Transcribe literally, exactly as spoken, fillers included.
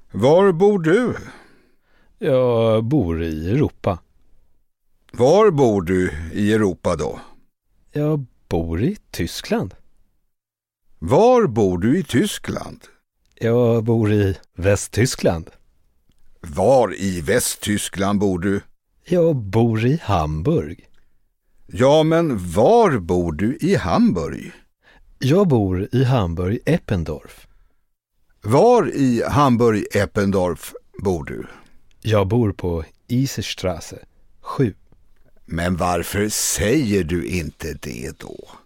Var bor du? Jag bor i Europa. Var bor du i Europa då? Jag bor i Tyskland. Var bor du i Tyskland? Jag bor i Västtyskland. Var i Västtyskland bor du? Jag bor i Hamburg. Ja, men var bor du i Hamburg? Jag bor i Hamburg-Eppendorf. Var i Hamburg-Eppendorf bor du? Jag bor på Iserstraße sju. Men varför säger du inte det då?